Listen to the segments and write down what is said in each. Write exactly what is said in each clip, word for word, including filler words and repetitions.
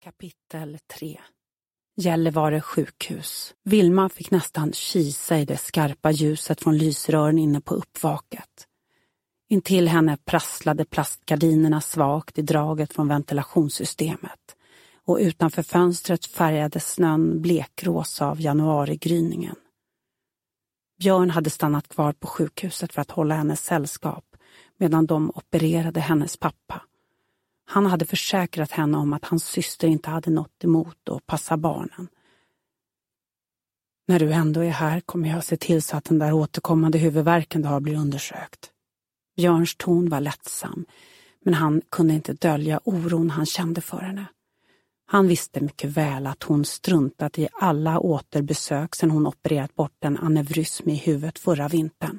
Kapitel tre. Gällivare sjukhus. Vilma fick nästan kisa i det skarpa ljuset från lysrören inne på uppvaket. Intill henne prasslade plastgardinerna svagt i draget från ventilationssystemet, och utanför fönstret färgade snön blekrosa av januarigryningen. Björn hade stannat kvar på sjukhuset för att hålla hennes sällskap medan de opererade hennes pappa. Han hade försäkrat henne om att hans syster inte hade något emot att passa barnen. När du ändå är här kommer jag se till så att den där återkommande huvudvärken du har blir undersökt. Björns ton var lättsam, men han kunde inte dölja oron han kände för henne. Han visste mycket väl att hon struntat i alla återbesök sedan hon opererat bort en aneurysm i huvudet förra vintern.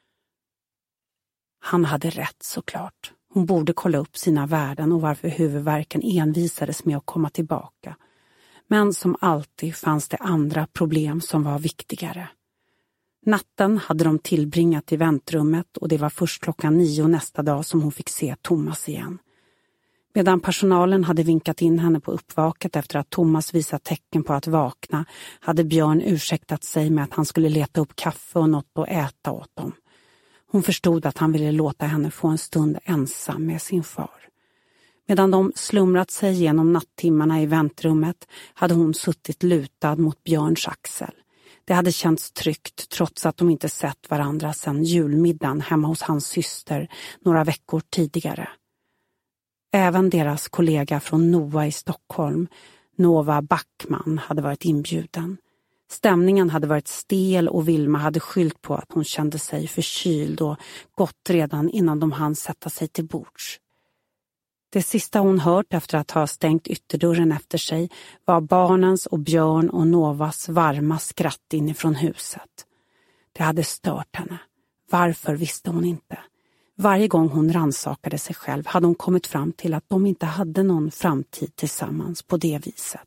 Han hade rätt såklart. Hon borde kolla upp sina värden och varför huvudvärken envisades med att komma tillbaka. Men som alltid fanns det andra problem som var viktigare. Natten hade de tillbringat i väntrummet och det var först klockan nio nästa dag som hon fick se Thomas igen. Medan personalen hade vinkat in henne på uppvaket efter att Thomas visat tecken på att vakna hade Björn ursäktat sig med att han skulle leta upp kaffe och något att äta åt dem. Hon förstod att han ville låta henne få en stund ensam med sin far. Medan de slumrat sig genom nattimmarna i väntrummet hade hon suttit lutad mot Björns axel. Det hade känts tryggt trots att de inte sett varandra sedan julmiddagen hemma hos hans syster några veckor tidigare. Även deras kollega från Nova i Stockholm, Nova Backman, hade varit inbjuden. Stämningen hade varit stel och Vilma hade skyllt på att hon kände sig förkyld och gått redan innan de hann sätta sig till bords. Det sista hon hört efter att ha stängt ytterdörren efter sig var barnens och Björn och Novas varma skratt inifrån huset. Det hade stört henne. Varför visste hon inte. Varje gång hon rannsakade sig själv hade hon kommit fram till att de inte hade någon framtid tillsammans på det viset.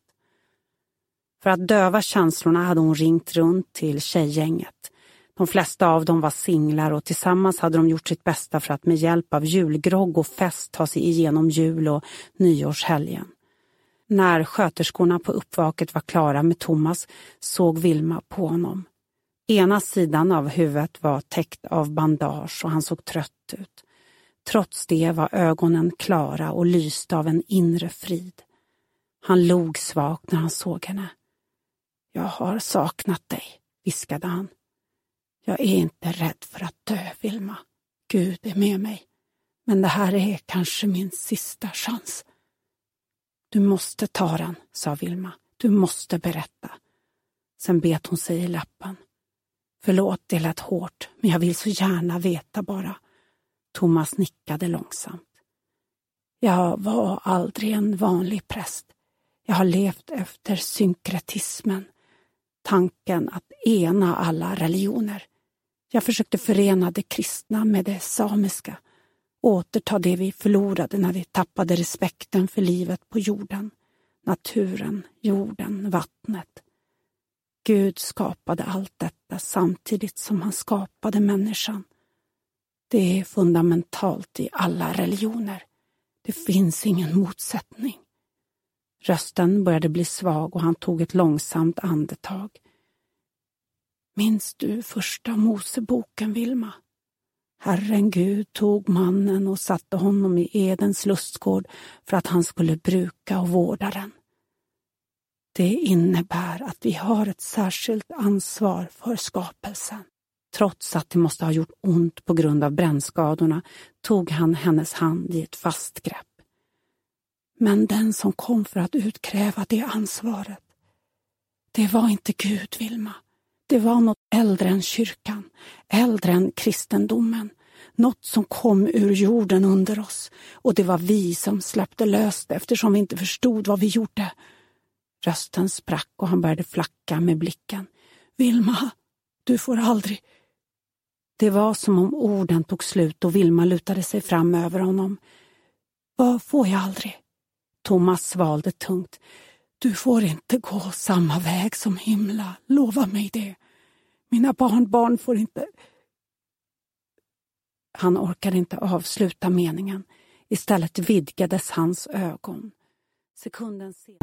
För att döva känslorna hade hon ringt runt till tjejgänget. De flesta av dem var singlar och tillsammans hade de gjort sitt bästa för att med hjälp av julgrogg och fest ta sig igenom jul- och nyårshelgen. När sköterskorna på uppvaket var klara med Thomas såg Vilma på honom. Ena sidan av huvudet var täckt av bandage och han såg trött ut. Trots det var ögonen klara och lyste av en inre frid. Han log svagt när han såg henne. Jag har saknat dig, viskade han. Jag är inte rädd för att dö, Vilma. Gud är med mig. Men det här är kanske min sista chans. Du måste ta den, sa Vilma. Du måste berätta. Sen bet hon sig i läppen. Förlåt, det lät hårt, men jag vill så gärna veta bara. Thomas nickade långsamt. Jag var aldrig en vanlig präst. Jag har levt efter synkretismen. Tanken att ena alla religioner. Jag försökte förena det kristna med det samiska. Återta det vi förlorade när vi tappade respekten för livet på jorden. Naturen, jorden, vattnet. Gud skapade allt detta samtidigt som han skapade människan. Det är fundamentalt i alla religioner. Det finns ingen motsättning. Rösten började bli svag och han tog ett långsamt andetag. Minns du första Moseboken, Vilma? Herren Gud tog mannen och satte honom i Edens lustgård för att han skulle bruka och vårda den. Det innebär att vi har ett särskilt ansvar för skapelsen. Trots att det måste ha gjort ont på grund av brännskadorna tog han hennes hand i ett fast grepp. Men den som kom för att utkräva det ansvaret, det var inte Gud, Vilma. Det var något äldre än kyrkan, äldre än kristendomen. Något som kom ur jorden under oss. Och det var vi som släppte löst eftersom vi inte förstod vad vi gjorde. Rösten sprack och han började flacka med blicken. Vilma, du får aldrig... Det var som om orden tog slut och Vilma lutade sig fram över honom. Vad får jag aldrig? Thomas svalde tungt. Du får inte gå samma väg som himla. Lova mig det. Mina barnbarn får inte... Han orkade inte avsluta meningen. Istället vidgades hans ögon. Sekunden senare...